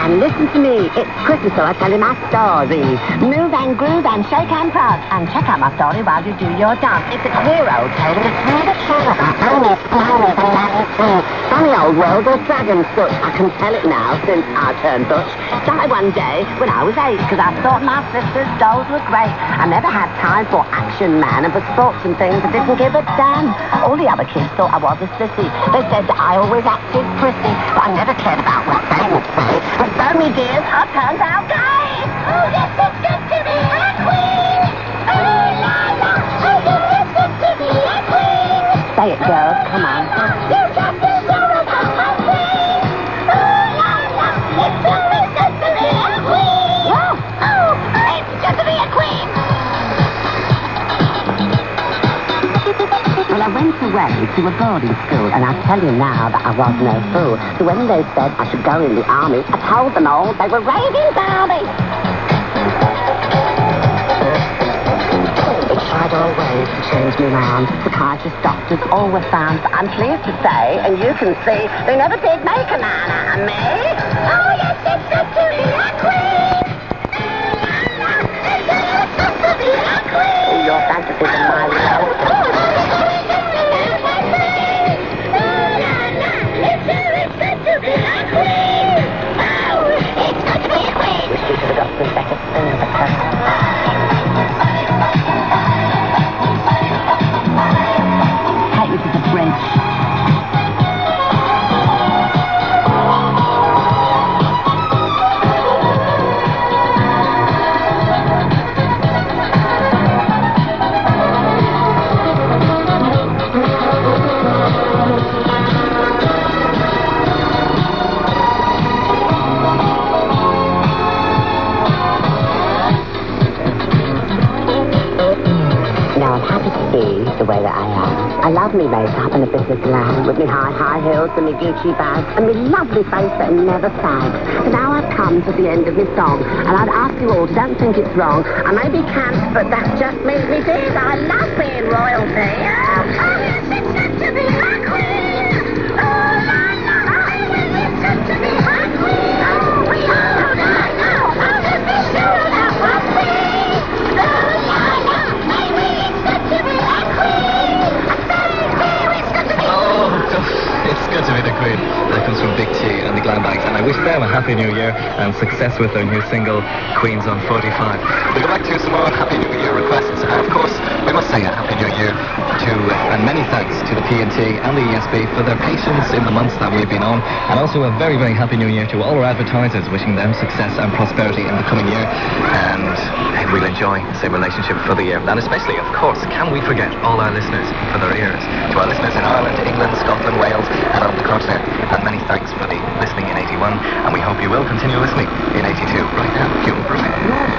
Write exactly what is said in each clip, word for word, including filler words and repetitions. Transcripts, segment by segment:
man, listen to me. It's Christmas, so I tell you my story. Move and groove and shake and prod. And check out my story while you do your dance. It's a queer old tale. It's really true. Funny old world of dragon such. I can tell it now since I turned butch. Started one day when I was eight, because I thought my sister's dolls were great. I never had time for action, man, and for sports and things. I didn't give a damn. All the other kids thought I was a sissy. They said that I always acted prissy, but I never cared about what they would say. But so me dears, I turned out gay. Oh, yes, it's good to be a queen. Oh, la, la, oh, yes, it's good to be a queen. Say it, girls, come on. You just deserve a queen. Oh, la, la, it's always good to be a queen. Whoa. Oh, it's good to be a queen. Well, I went away to a boarding school, and I tell you now that I was no fool. So when they said I should go in the army, I told them all they were raving Barbie. They tried all ways to change me round. Psychiatrists, doctors, all were found. But I'm pleased to say, and you can see, they never did make a man out of me. Oh, yes, it's good to be a queen. It's good to be a queen. Oh, your fantasies are my love. Take me to the bridge. Now, I'm happy to be the way that I am. I love me makeup and a business glam with me high, high heels and me Gucci bag and me lovely face that never sags. But now I've come to the end of my song, and I'd ask you all, don't think it's wrong. I may be camp, but that just means me dears. I love being royalty. Oh, yes, it's good to be a queen. Oh, la, la, oh, it's good to be a queen. Oh, we all know, know, oh, there's this show that was me. It's good to be the Queen. That comes from Big T and the Glam Bags, and I wish them a happy new year and success with their new single, Queens on forty-five. We'll go back to some more happy new year requests, and of course, we must say a happy new year to, uh, and many thanks to the P N T and the E S B for their patience in the months that we've been on, and also a very, very happy new year to all our advertisers, wishing them success and prosperity in the coming year, and uh, we'll enjoy the same relationship for the year. And especially, of course, can we forget all our listeners for their ears? To our listeners in Ireland, England, Scotland, Wales, and on the continent, and many thanks for the listening in eighty-one, and we hope you will continue listening in eighty-two. Right now, Hugh Bruce.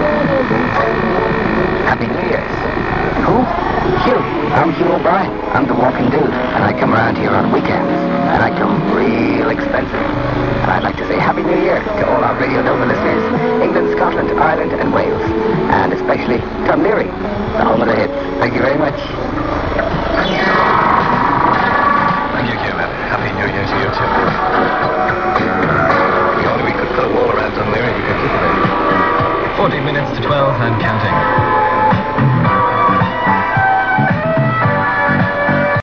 Happy New Year. Who? Hugh. I'm Hugh O'Brien. I'm the walking dude, and I come around here on weekends, and I come real expensive. And I'd like to say Happy New Year to all our Radio Nova listeners, England, Scotland, Ireland, and Wales, and especially Tom Leary, the home of the hits. Thank you very much. Thank you, Hugh, and Happy New Year to you too. If only we could put a wall around Tom Leary, you could keep it there. fourteen minutes to twelve and counting.